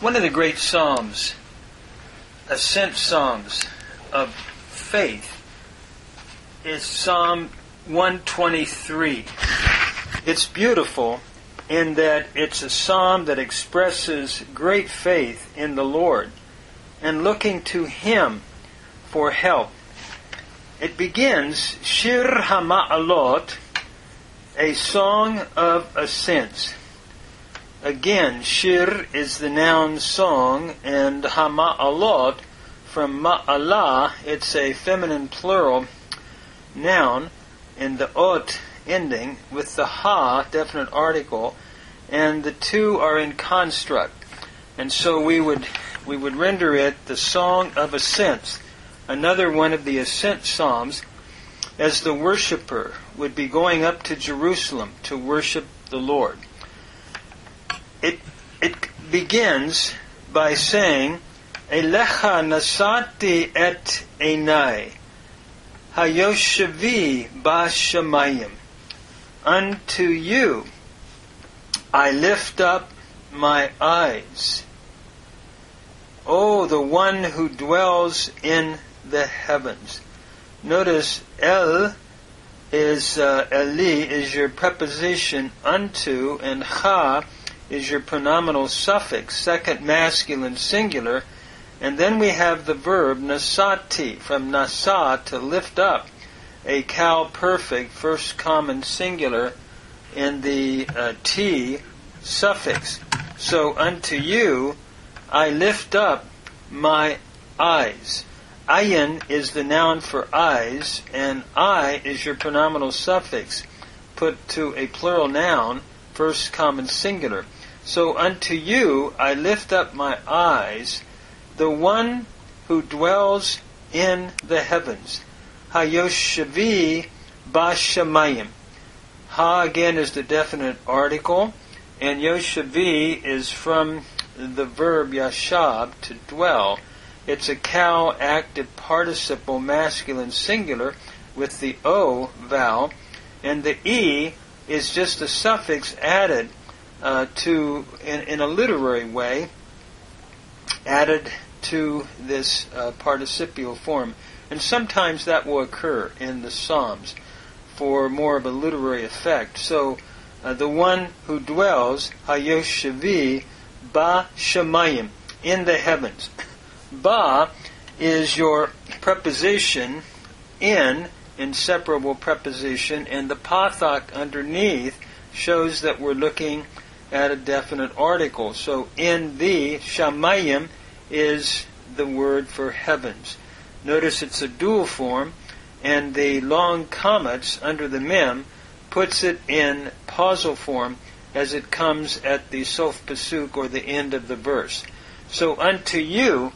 One of the great psalms, ascent psalms of faith, is Psalm 123. It's beautiful in that it's a psalm that expresses great faith in the Lord and looking to Him for help. It begins, Shir HaMa'alot, a song of ascents. Again, Shir is the noun song, and HaMa'alot, from Ma'alah, it's a feminine plural noun, in the ot ending, with the ha, definite article, and the two are in construct. And so we would render it the Song of Ascents, another one of the ascent psalms, as the worshiper would be going up to Jerusalem to worship the Lord. It begins by saying, Elecha nasati et einai, hayoshevi b'shamayim. Unto you I lift up my eyes. O the one who dwells in the heavens. Notice El is Eli is your preposition unto, and Ha is your pronominal suffix, second masculine singular, and then we have the verb nasati, from nasa, to lift up, a cal perfect, first common singular in the T suffix. So unto you I lift up my eyes. Ayin is the noun for eyes, and I is your pronominal suffix, put to a plural noun, first common singular. So unto you I lift up my eyes, the one who dwells in the heavens. Hayoshevi b'shamayim. Ha again is the definite article, and Yoshevi is from the verb yashab, to dwell. It's a cal active participle masculine singular with the O vowel, and the E is just a suffix added in a literary way, added to this participial form. And sometimes that will occur in the Psalms for more of a literary effect. So the one who dwells, Hayoshevi b'shamayim, in the heavens. Ba is your preposition, in, inseparable preposition, and the pathak underneath shows that we're looking at a definite article. So in the, shamayim is the word for heavens. Notice it's a dual form, and the long commas under the mem puts it in pausal form as it comes at the sof pasuk, or the end of the verse. So unto you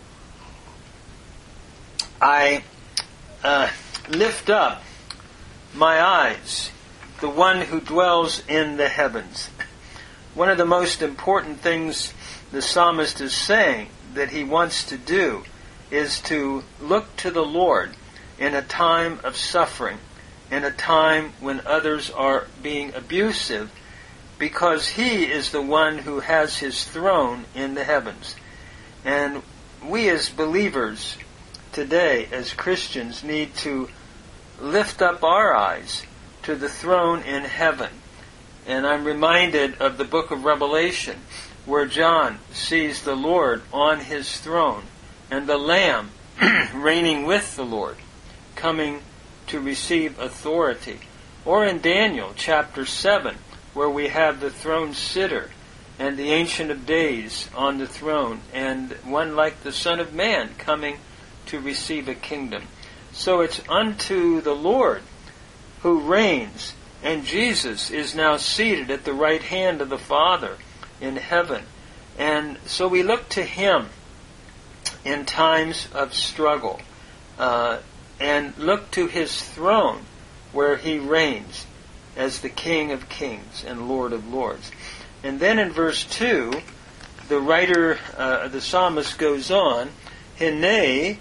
I lift up my eyes, the one who dwells in the heavens. One of the most important things the psalmist is saying that he wants to do is to look to the Lord in a time of suffering, in a time when others are being abusive, because He is the one who has His throne in the heavens. And we as believers today, as Christians, need to lift up our eyes to the throne in heaven. And I'm reminded of the book of Revelation, where John sees the Lord on His throne, and the Lamb reigning with the Lord, coming to receive authority. Or in Daniel chapter 7, where we have the throne sitter and the Ancient of Days on the throne, and one like the Son of Man coming to receive a kingdom. So it's unto the Lord who reigns, and Jesus is now seated at the right hand of the Father in heaven. And so we look to Him in times of struggle, and look to His throne where He reigns as the King of Kings and Lord of Lords. And then in verse 2, the writer, the psalmist goes on, Hine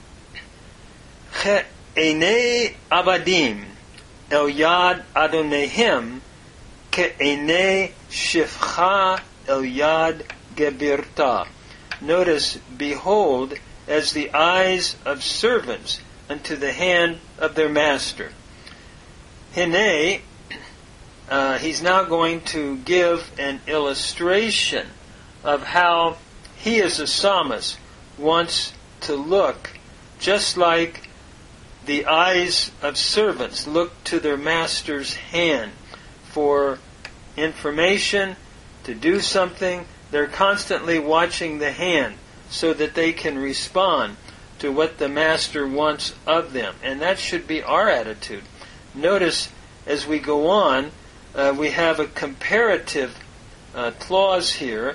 Einei abadim el yad Adonehim ke einei shifcha el yad gebirta. Notice, behold, as the eyes of servants unto the hand of their master. Hine, he's now going to give an illustration of how he as a psalmist wants to look just like the eyes of servants look to their master's hand for information, to do something. They're constantly watching the hand so that they can respond to what the master wants of them. And that should be our attitude. Notice as we go on, we have a comparative clause here.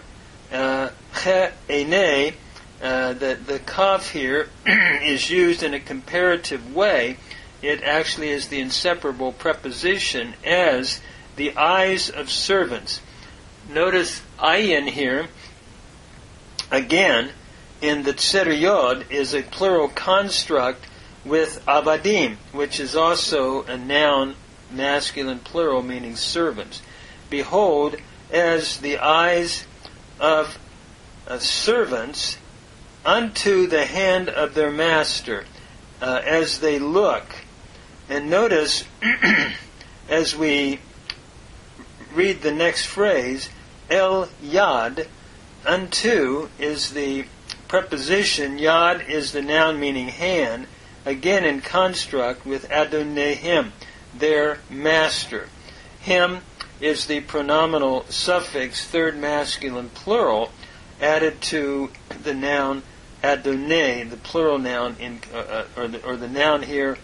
Ene, the kaf here is used in a comparative way. It actually is the inseparable preposition as the eyes of servants. Notice ayin here, again, in the Tzer Yod, is a plural construct with avadim, which is also a noun, masculine plural, meaning servants. Behold, as the eyes of servants unto the hand of their master, as they look. And notice, as we read the next phrase, el yad, unto is the preposition, yad is the noun meaning hand, again in construct with adonehim, their master. Him is the pronominal suffix, third masculine plural, added to the noun adonai, the plural noun, or the noun here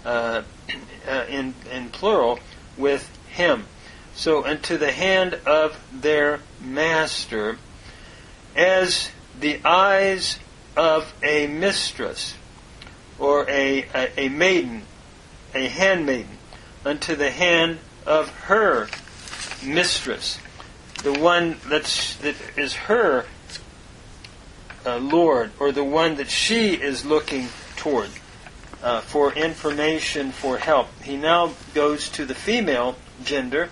in plural, with him. So, unto the hand of their master, as the eyes of a mistress, or a maiden, a handmaiden, unto the hand of her mistress, the one that is her Lord, or the one that she is looking toward for information, for help. He now goes to the female gender,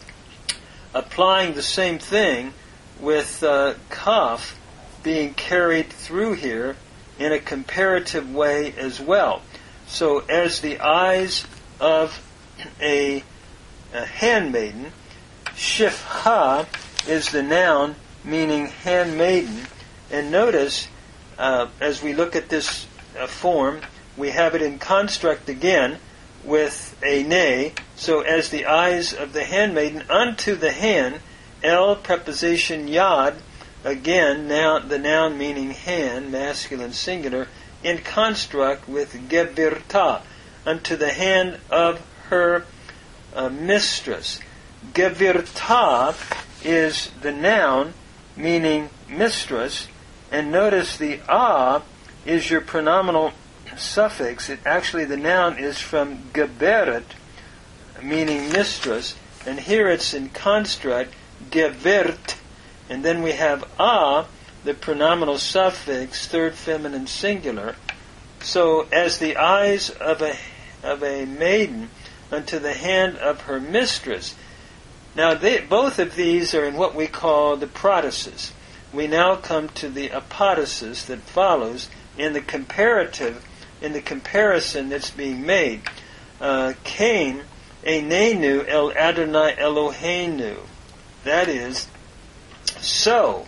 applying the same thing with kaf being carried through here in a comparative way as well. So as the eyes of a handmaiden, shifha is the noun meaning handmaiden. And notice, as we look at this form, we have it in construct again with a ne. So as the eyes of the handmaiden unto the hand, el preposition yad, again now the noun meaning hand, masculine singular, in construct with gebirta, unto the hand of her mistress. Gebirta is the noun meaning mistress, and notice the is your pronominal suffix. Actually the noun is from geberet, meaning mistress, and here it's in construct gebert, and then we have the pronominal suffix, third feminine singular. So as the eyes of a maiden unto the hand of her mistress. Now both of these are in what we call the protasis. We now come to the apodosis that follows in the comparative, in the comparison that's being made. Cain, enenu el Adonai Eloheinu. That is, so,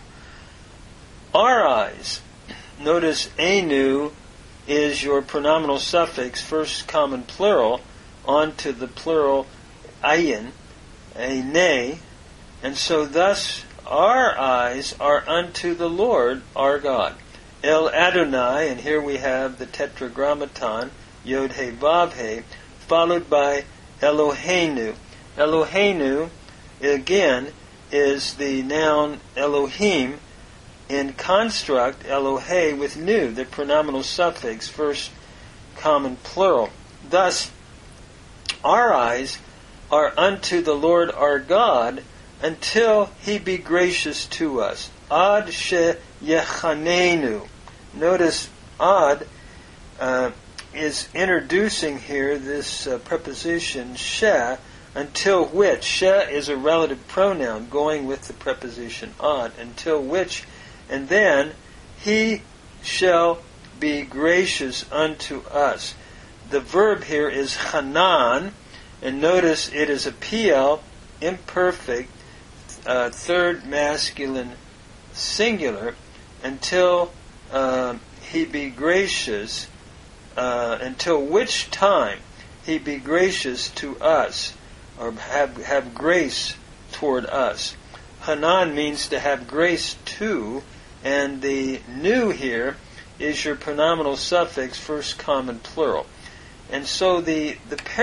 our eyes. Notice enu is your pronominal suffix, first common plural, onto the plural ayin, ene, and so thus our eyes are unto the Lord our God. El Adonai, and here we have the tetragrammaton, Yod He Vav He, followed by Eloheinu. Eloheinu, again, is the noun Elohim, in construct Elohe with nu, the pronominal suffix, first common plural. Thus, our eyes are unto the Lord our God until He be gracious to us. Ad she yechanenu. Notice ad is introducing here this preposition she, until which. She is a relative pronoun going with the preposition ad, until which, and then He shall be gracious unto us. The verb here is Hanan, and notice it is a PL, imperfect, third masculine singular, until he be gracious, until which time he be gracious to us, or have grace toward us. Hanan means to have grace to, and the nu here is your pronominal suffix, first common plural. And so the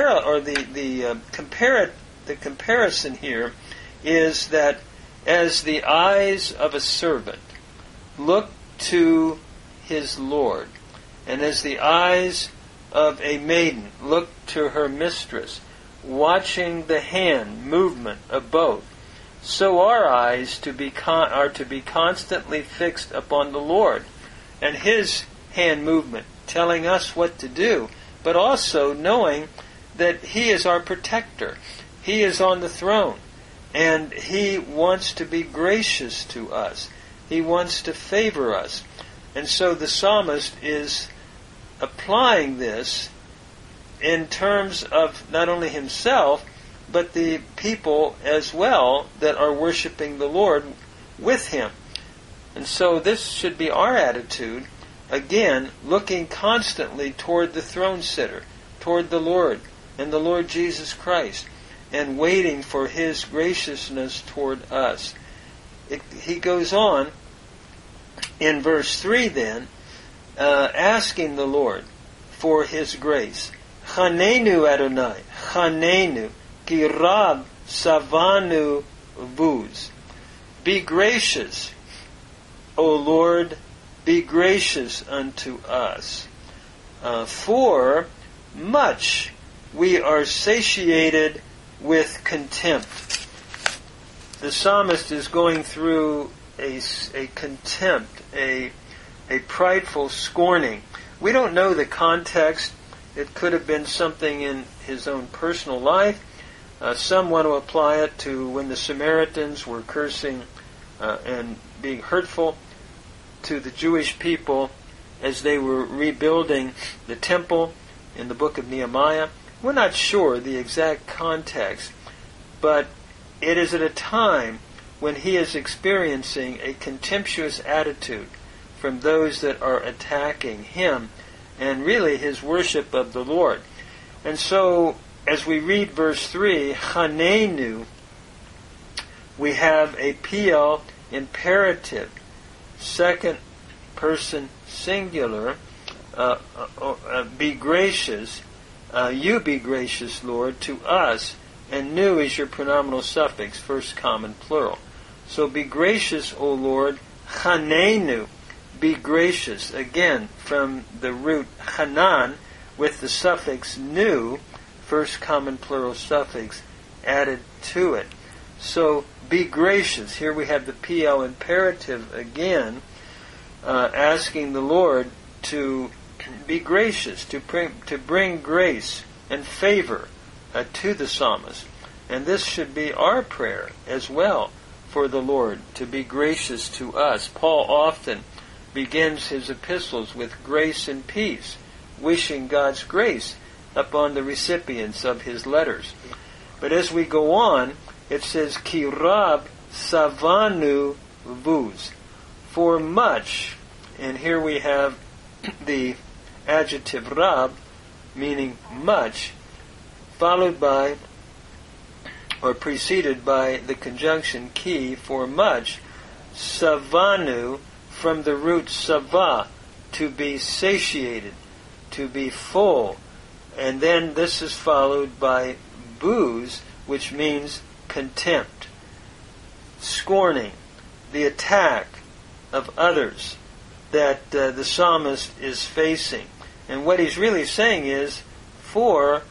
comparison here is that as the eyes of a servant look to his Lord, and as the eyes of a maiden look to her mistress, watching the hand movement of both, so our eyes are to be constantly fixed upon the Lord and His hand movement, telling us what to do, but also knowing that He is our protector. He is on the throne, and He wants to be gracious to us. He wants to favor us. And so the psalmist is applying this in terms of not only himself, but the people as well that are worshiping the Lord with him. And so this should be our attitude, again, looking constantly toward the throne sitter, toward the Lord and the Lord Jesus Christ, and waiting for His graciousness toward us. He goes on in verse 3 then, asking the Lord for His grace. Chanenu Adonai, Chanenu, Ki Rab Savanu Vuz. Be gracious, O Lord, be gracious unto us. For much we are satiated with contempt. The psalmist is going through a contempt, a prideful scorning. We don't know the context. It could have been something in his own personal life. Some want to apply it to when the Samaritans were cursing and being hurtful to the Jewish people as they were rebuilding the temple in the book of Nehemiah. We're not sure the exact context, but it is at a time when he is experiencing a contemptuous attitude from those that are attacking him and really his worship of the Lord. And so, as we read verse 3, Chanenu, we have a PL imperative, second person singular, be gracious, you be gracious, Lord, to us, and nu is your pronominal suffix, first common plural. So be gracious, O Lord, Chanenu, be gracious, again, from the root Hanan, with the suffix nu, first common plural suffix, added to it. So, be gracious. Here we have the PL imperative again, asking the Lord to be gracious, to bring grace and favor to the psalmist. And this should be our prayer as well for the Lord, to be gracious to us. Paul often begins his epistles with grace and peace, wishing God's grace upon the recipients of his letters. But as we go on, it says, Ki Rab Savanu Vuz, for much, and here we have the adjective Rab, meaning much, followed by, or preceded by the conjunction Ki, for much, Savanu, from the root Sava, to be satiated, to be full. And then this is followed by Buz, which means contempt, scorning, the attack of others that the psalmist is facing. And what he's really saying is, for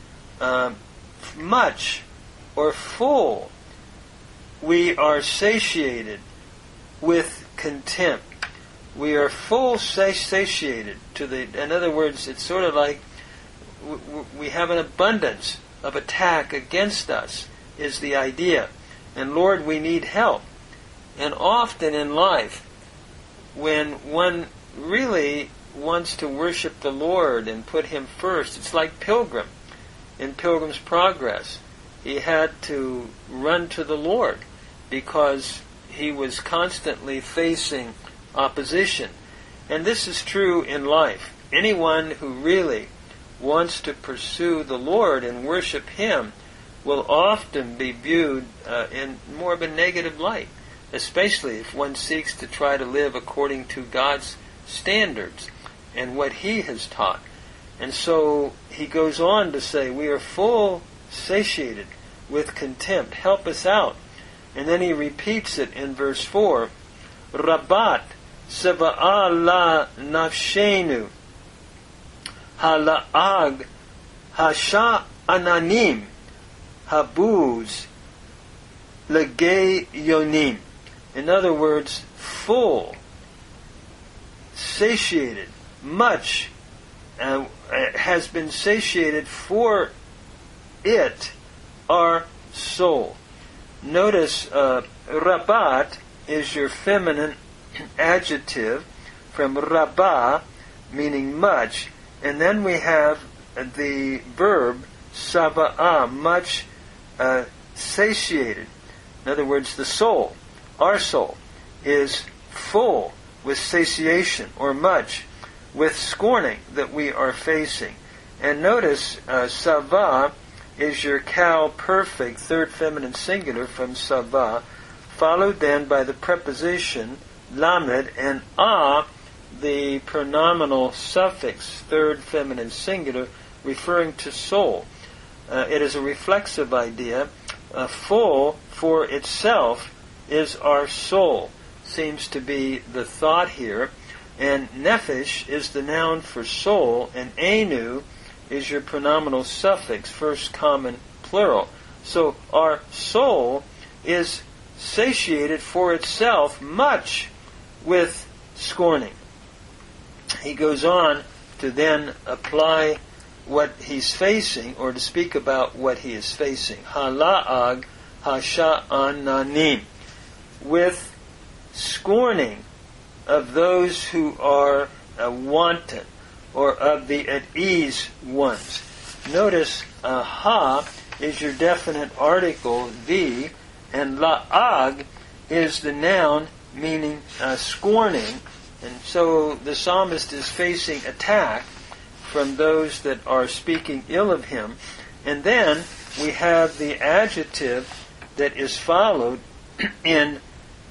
much or full, we are satiated with contempt. We are full satiated in other words, it's sort of like we have an abundance of attack against us, is the idea. And Lord, we need help. And often in life, when one really wants to worship the Lord and put Him first, it's like Pilgrim in Pilgrim's Progress. He had to run to the Lord because he was constantly facing opposition. And this is true in life. Anyone who really wants to pursue the Lord and worship Him will often be viewed in more of a negative light, especially if one seeks to try to live according to God's standards and what He has taught. And so he goes on to say, we are full satiated with contempt. Help us out. And then he repeats it in verse 4. Rabat seva'a la nafshenu hala'ag hasha ananim habuz legay yonim. In other words, full, satiated, much has been satiated for it, our soul. Notice rabat is your feminine adjective from rabah, meaning much, and then we have the verb sava'ah, much satiated. In other words, the soul, our soul, is full with satiation or much with scorning that we are facing. And notice sava is your cow perfect, third feminine singular from sava, followed then by the preposition lamed, and the pronominal suffix, third feminine singular, referring to soul. It is a reflexive idea. Full for itself is our soul, seems to be the thought here. And nephesh is the noun for soul, and enu is your pronominal suffix, first common plural. So our soul is satiated for itself much with scorning. He goes on to then apply what he's facing, or to speak about what he is facing. Hala'ag hasha'ananim. With scorning of those who are wanton, or of the at ease ones. Notice ha is your definite article, the, and la'ag is the noun meaning scorning. And so the psalmist is facing attack from those that are speaking ill of him. And then we have the adjective that is followed in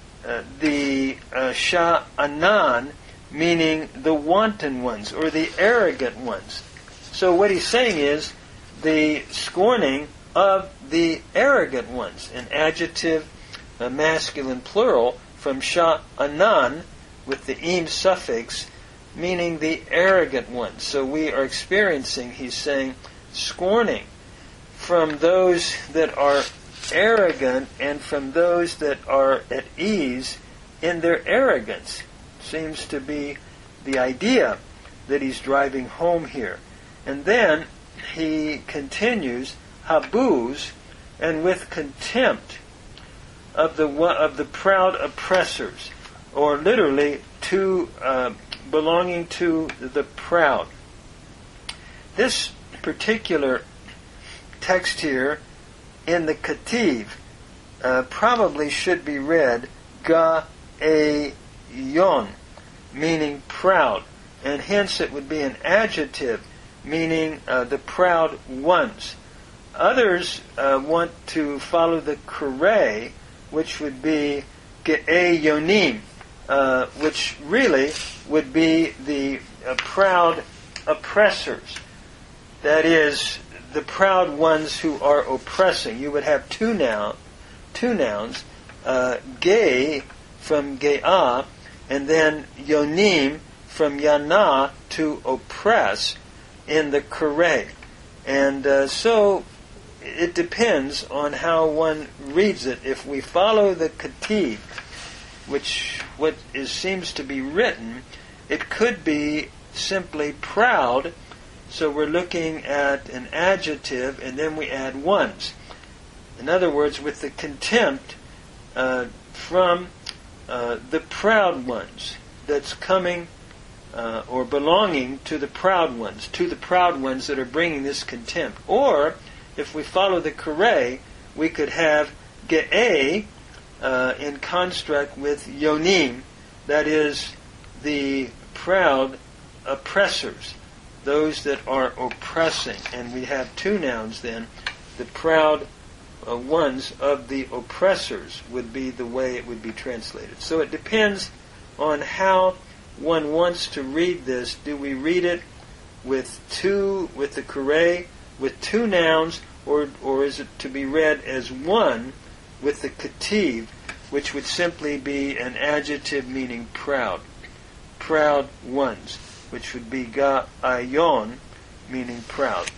the sha'anan, meaning the wanton ones or the arrogant ones. So what he's saying is the scorning of the arrogant ones, an adjective, a masculine plural from sha'anan with the im suffix, meaning the arrogant ones. So we are experiencing, he's saying, scorning from those that are arrogant and from those that are at ease in their arrogance. Seems to be the idea that he's driving home here. And then he continues, habuz, and with contempt of the proud oppressors, or literally to belonging to the proud. This particular text here in the Ketiv probably should be read ga-a-yon, meaning proud, and hence it would be an adjective meaning the proud ones. Others want to follow the kure, which would be ge-a-yonim, which really would be the proud oppressors. That is, the proud ones who are oppressing. You would have two nouns, gay from ge'ah, and then yonim from yana, to oppress, in the kure. And so it depends on how one reads it. If we follow the Ketiv, seems to be written, it could be simply proud. So we're looking at an adjective, and then we add ones. In other words, with the contempt from the proud ones that's coming or belonging to the proud ones that are bringing this contempt. Or, if we follow the Kure, we could have Ge'e in construct with Yonim, that is, the proud oppressors, those that are oppressing. And we have two nouns then. The proud ones of the oppressors would be the way it would be translated. So it depends on how one wants to read this. Do we read it with the Kure, with two nouns, or is it to be read as one with the Ketiv, which would simply be an adjective meaning proud ones, which would be Ga'ayon, meaning proud.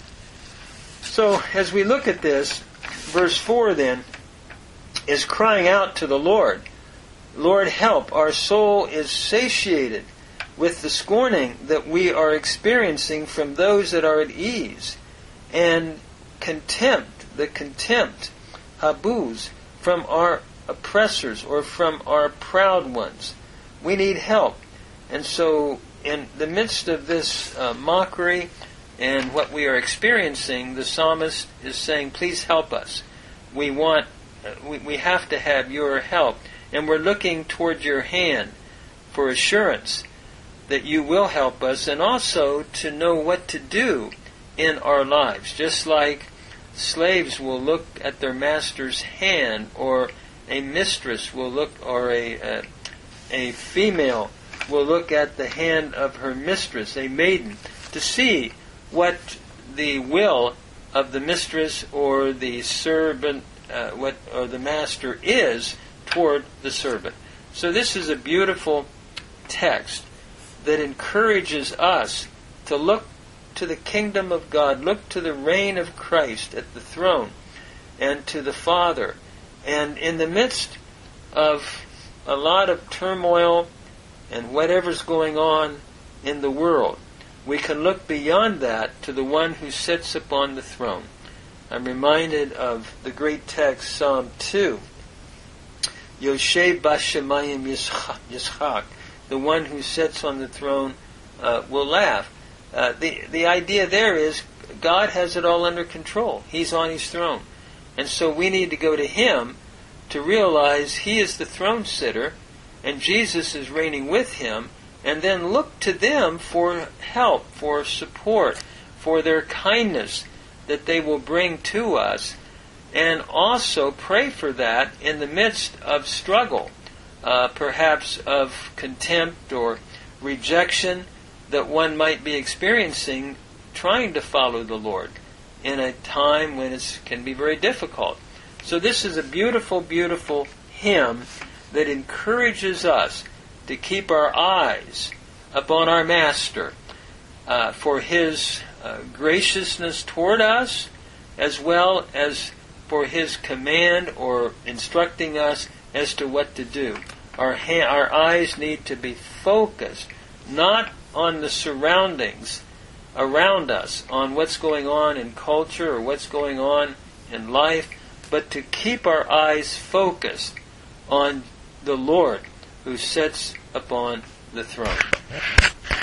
So, as we look at this, verse 4 then is crying out to the Lord, Lord, help, our soul is satiated with the scorning that we are experiencing from those that are at ease, and the contempt, habuz, from our oppressors or from our proud ones. We need help. And so, in the midst of this mockery and what we are experiencing, the psalmist is saying, please help us. We have to have your help. And we're looking toward your hand for assurance that you will help us, and also to know what to do in our lives. Just like slaves will look at their master's hand, or a mistress will look, or a female will look at the hand of her mistress, a maiden, to see what the will of the mistress or the servant, or the master is toward the servant. So this is a beautiful text that encourages us to look to the kingdom of God, look to the reign of Christ at the throne, and to the Father. And in the midst of a lot of turmoil and whatever's going on in the world, we can look beyond that to the one who sits upon the throne. I'm reminded of the great text, Psalm 2. Yoshev Bashamayim Yishchak, the one who sits on the throne will laugh. The idea there is God has it all under control. He's on His throne. And so we need to go to Him to realize He is the throne sitter and Jesus is reigning with Him, and then look to them for help, for support, for their kindness that they will bring to us, and also pray for that in the midst of struggle, perhaps of contempt or rejection that one might be experiencing trying to follow the Lord in a time when it can be very difficult. So this is a beautiful, beautiful hymn that encourages us to keep our eyes upon our Master for His graciousness toward us, as well as for His command or instructing us as to what to do. Our eyes need to be focused not on the surroundings around us, on what's going on in culture or what's going on in life, but to keep our eyes focused on the Lord who sits upon the throne.